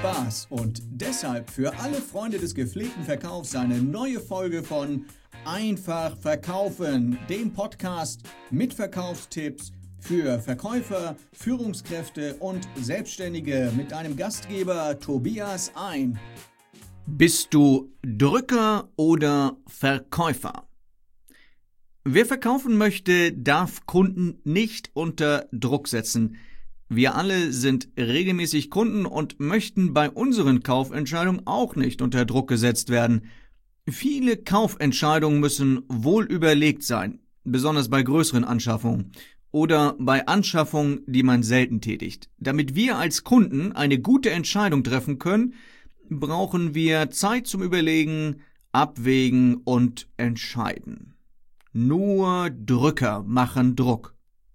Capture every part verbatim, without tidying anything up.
Spaß und deshalb für alle Freunde des gepflegten Verkaufs eine neue Folge von Einfach Verkaufen, dem Podcast mit Verkaufstipps für Verkäufer, Führungskräfte und Selbstständige mit deinem Gastgeber Tobias Ein. Bist du Drücker oder Verkäufer? Wer verkaufen möchte, darf Kunden nicht unter Druck setzen. Wir alle sind regelmäßig Kunden und möchten bei unseren Kaufentscheidungen auch nicht unter Druck gesetzt werden. Viele Kaufentscheidungen müssen wohl überlegt sein, besonders bei größeren Anschaffungen oder bei Anschaffungen, die man selten tätigt. Damit wir als Kunden eine gute Entscheidung treffen können, brauchen wir Zeit zum Überlegen, Abwägen und Entscheiden. Nur Drücker machen Druck.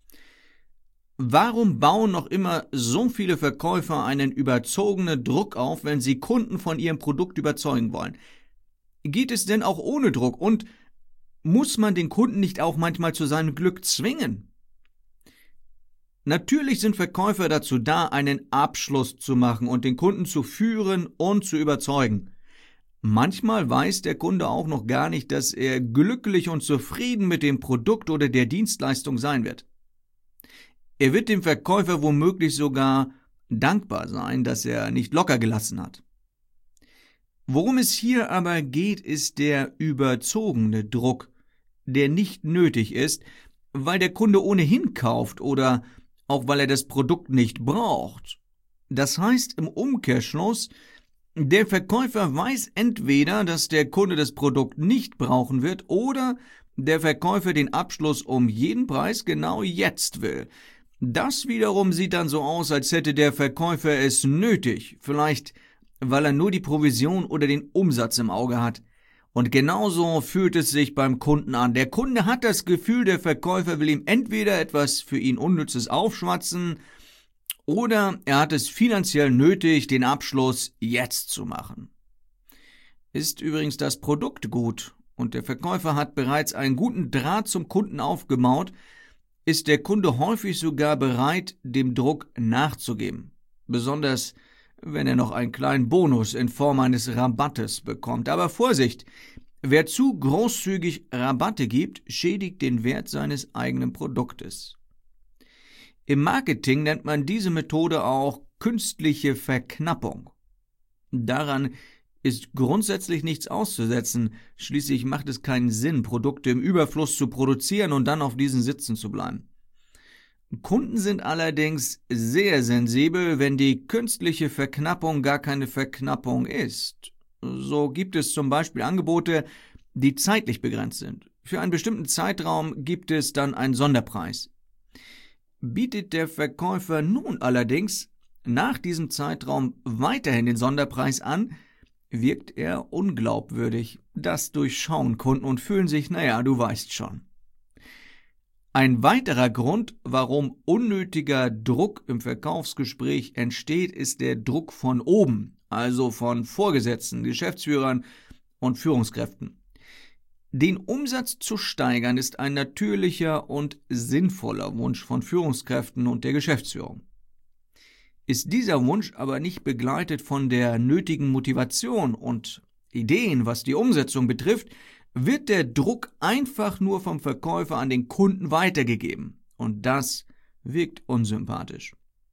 Warum bauen noch immer so viele Verkäufer einen überzogenen Druck auf, wenn sie Kunden von ihrem Produkt überzeugen wollen? Geht es denn auch ohne Druck und muss man den Kunden nicht auch manchmal zu seinem Glück zwingen? Natürlich sind Verkäufer dazu da, einen Abschluss zu machen und den Kunden zu führen und zu überzeugen. Manchmal weiß der Kunde auch noch gar nicht, dass er glücklich und zufrieden mit dem Produkt oder der Dienstleistung sein wird. Er wird dem Verkäufer womöglich sogar dankbar sein, dass er nicht locker gelassen hat. Worum es hier aber geht, ist der überzogene Druck, der nicht nötig ist, weil der Kunde ohnehin kauft oder auch weil er das Produkt nicht braucht. Das heißt im Umkehrschluss, der Verkäufer weiß entweder, dass der Kunde das Produkt nicht brauchen wird oder der Verkäufer den Abschluss um jeden Preis genau jetzt will. Das wiederum sieht dann so aus, als hätte der Verkäufer es nötig, vielleicht weil er nur die Provision oder den Umsatz im Auge hat. Und genauso fühlt es sich beim Kunden an. Der Kunde hat das Gefühl, der Verkäufer will ihm entweder etwas für ihn Unnützes aufschwatzen oder er hat es finanziell nötig, den Abschluss jetzt zu machen. Ist übrigens das Produkt gut und der Verkäufer hat bereits einen guten Draht zum Kunden aufgebaut, ist der Kunde häufig sogar bereit, dem Druck nachzugeben. Besonders wenn er noch einen kleinen Bonus in Form eines Rabattes bekommt. Aber Vorsicht! Wer zu großzügig Rabatte gibt, schädigt den Wert seines eigenen Produktes. Im Marketing nennt man diese Methode auch künstliche Verknappung. Daran ist grundsätzlich nichts auszusetzen. Schließlich macht es keinen Sinn, Produkte im Überfluss zu produzieren und dann auf diesen sitzen zu bleiben. Kunden sind allerdings sehr sensibel, wenn die künstliche Verknappung gar keine Verknappung ist. So gibt es zum Beispiel Angebote, die zeitlich begrenzt sind. Für einen bestimmten Zeitraum gibt es dann einen Sonderpreis. Bietet der Verkäufer nun allerdings nach diesem Zeitraum weiterhin den Sonderpreis an, wirkt er unglaubwürdig. Das durchschauen Kunden und fühlen sich, naja, du weißt schon. Ein weiterer Grund, warum unnötiger Druck im Verkaufsgespräch entsteht, ist der Druck von oben, also von Vorgesetzten, Geschäftsführern und Führungskräften. Den Umsatz zu steigern ist ein natürlicher und sinnvoller Wunsch von Führungskräften und der Geschäftsführung. Ist dieser Wunsch aber nicht begleitet von der nötigen Motivation und Ideen, was die Umsetzung betrifft, wird der Druck einfach nur vom Verkäufer an den Kunden weitergegeben. Und das wirkt unsympathisch.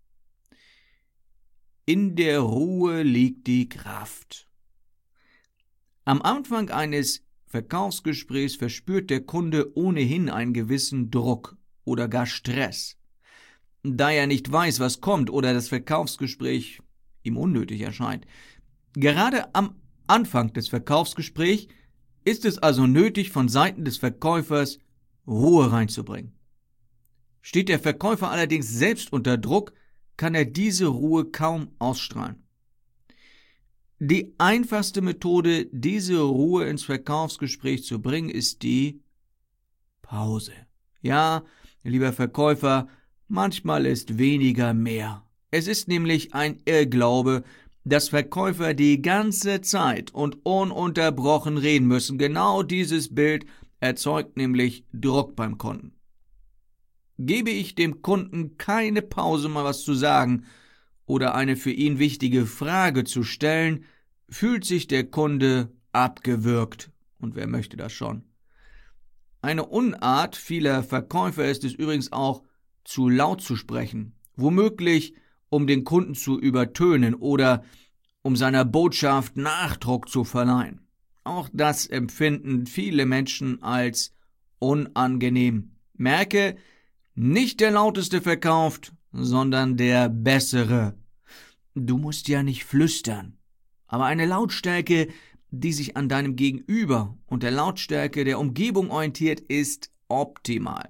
In der Ruhe liegt die Kraft. Am Anfang eines Verkaufsgesprächs verspürt der Kunde ohnehin einen gewissen Druck oder gar Stress. Da er nicht weiß, was kommt oder das Verkaufsgespräch ihm unnötig erscheint. Gerade am Anfang des Verkaufsgesprächs ist es also nötig, von Seiten des Verkäufers Ruhe reinzubringen. Steht der Verkäufer allerdings selbst unter Druck, kann er diese Ruhe kaum ausstrahlen. Die einfachste Methode, diese Ruhe ins Verkaufsgespräch zu bringen, ist die Pause. Ja, lieber Verkäufer, manchmal ist weniger mehr. Es ist nämlich ein Irrglaube, dass Verkäufer die ganze Zeit und ununterbrochen reden müssen. Genau dieses Bild erzeugt nämlich Druck beim Kunden. Gebe ich dem Kunden keine Pause, mal was zu sagen, oder eine für ihn wichtige Frage zu stellen, fühlt sich der Kunde abgewürgt. Und wer möchte das schon? Eine Unart vieler Verkäufer ist es übrigens auch, zu laut zu sprechen, womöglich um den Kunden zu übertönen oder um seiner Botschaft Nachdruck zu verleihen. Auch das empfinden viele Menschen als unangenehm. Merke, nicht der Lauteste verkauft, sondern der Bessere. Du musst ja nicht flüstern, aber eine Lautstärke, die sich an deinem Gegenüber und der Lautstärke der Umgebung orientiert, ist optimal.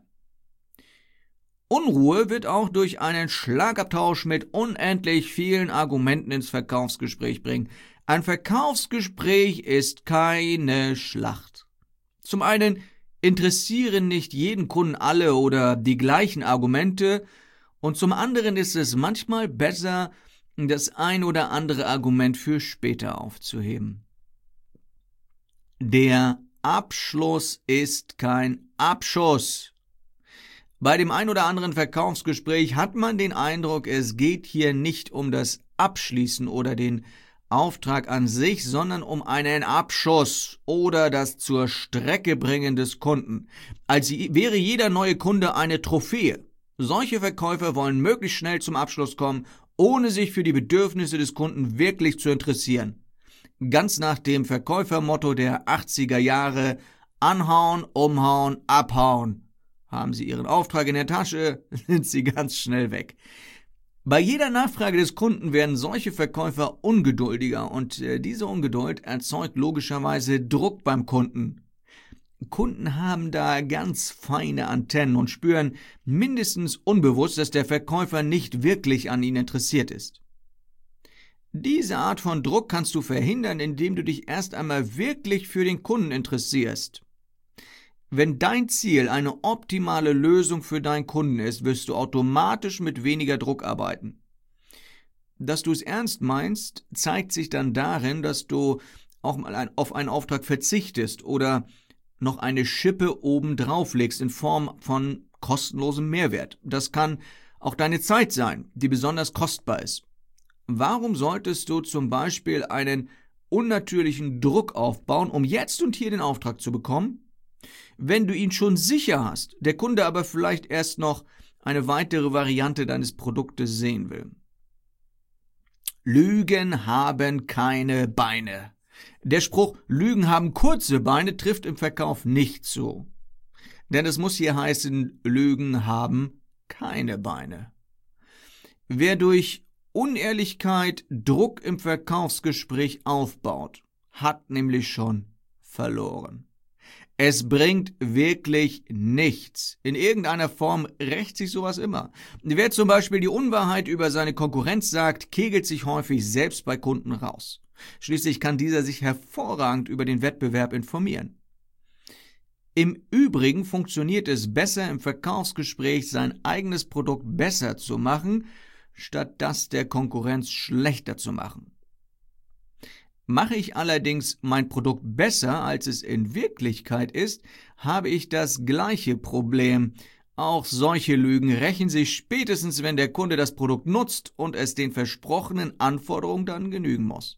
Unruhe wird auch durch einen Schlagabtausch mit unendlich vielen Argumenten ins Verkaufsgespräch bringen. Ein Verkaufsgespräch ist keine Schlacht. Zum einen interessieren nicht jeden Kunden alle oder die gleichen Argumente und zum anderen ist es manchmal besser, das ein oder andere Argument für später aufzuheben. Der Abschluss ist kein Abschuss. Bei dem ein oder anderen Verkaufsgespräch hat man den Eindruck, es geht hier nicht um das Abschließen oder den Auftrag an sich, sondern um einen Abschuss oder das zur Strecke bringen des Kunden, als wäre jeder neue Kunde eine Trophäe. Solche Verkäufer wollen möglichst schnell zum Abschluss kommen, ohne sich für die Bedürfnisse des Kunden wirklich zu interessieren. Ganz nach dem Verkäufermotto der achtziger Jahre: anhauen, umhauen, abhauen. Haben Sie Ihren Auftrag in der Tasche, sind Sie ganz schnell weg. Bei jeder Nachfrage des Kunden werden solche Verkäufer ungeduldiger und äh, diese Ungeduld erzeugt logischerweise Druck beim Kunden. Kunden haben da ganz feine Antennen und spüren mindestens unbewusst, dass der Verkäufer nicht wirklich an ihnen interessiert ist. Diese Art von Druck kannst du verhindern, indem du dich erst einmal wirklich für den Kunden interessierst. Wenn dein Ziel eine optimale Lösung für deinen Kunden ist, wirst du automatisch mit weniger Druck arbeiten. Dass du es ernst meinst, zeigt sich dann darin, dass du auch mal ein, auf einen Auftrag verzichtest oder noch eine Schippe obendrauf legst in Form von kostenlosem Mehrwert. Das kann auch deine Zeit sein, die besonders kostbar ist. Warum solltest du zum Beispiel einen unnatürlichen Druck aufbauen, um jetzt und hier den Auftrag zu bekommen, wenn du ihn schon sicher hast, der Kunde aber vielleicht erst noch eine weitere Variante deines Produktes sehen will? Lügen haben keine Beine. Der Spruch, Lügen haben kurze Beine, trifft im Verkauf nicht zu. Denn es muss hier heißen, Lügen haben keine Beine. Wer durch Unehrlichkeit Druck im Verkaufsgespräch aufbaut, hat nämlich schon verloren. Es bringt wirklich nichts. In irgendeiner Form rächt sich sowas immer. Wer zum Beispiel die Unwahrheit über seine Konkurrenz sagt, kegelt sich häufig selbst bei Kunden raus. Schließlich kann dieser sich hervorragend über den Wettbewerb informieren. Im Übrigen funktioniert es besser, im Verkaufsgespräch sein eigenes Produkt besser zu machen, statt das der Konkurrenz schlechter zu machen. Mache ich allerdings mein Produkt besser, als es in Wirklichkeit ist, habe ich das gleiche Problem. Auch solche Lügen rächen sich spätestens, wenn der Kunde das Produkt nutzt und es den versprochenen Anforderungen dann genügen muss.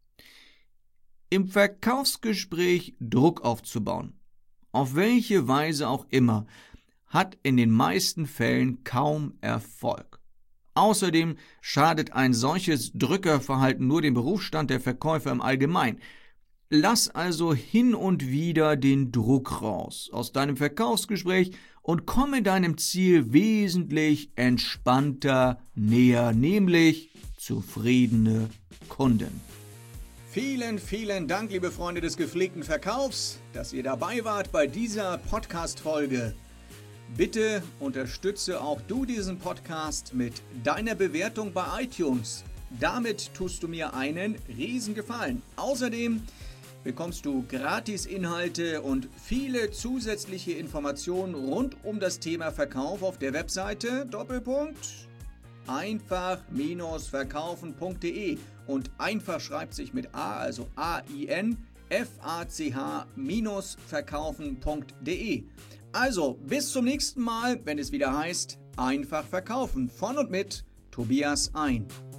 Im Verkaufsgespräch Druck aufzubauen, auf welche Weise auch immer, hat in den meisten Fällen kaum Erfolg. Außerdem schadet ein solches Drückerverhalten nur dem Berufsstand der Verkäufer im Allgemeinen. Lass also hin und wieder den Druck raus aus deinem Verkaufsgespräch und komme deinem Ziel wesentlich entspannter näher, nämlich zufriedene Kunden. Vielen, vielen Dank, liebe Freunde des gepflegten Verkaufs, dass ihr dabei wart bei dieser Podcast-Folge. Bitte unterstütze auch du diesen Podcast mit deiner Bewertung bei iTunes. Damit tust du mir einen Riesengefallen. Außerdem bekommst du Gratis-Inhalte und viele zusätzliche Informationen rund um das Thema Verkauf auf der Webseite Doppelpunkt einfach Bindestrich verkaufen punkt de und einfach schreibt sich mit A, also A I N F A C H verkaufen punkt de. Also, bis zum nächsten Mal, wenn es wieder heißt, einfach verkaufen von und mit Tobias Ein.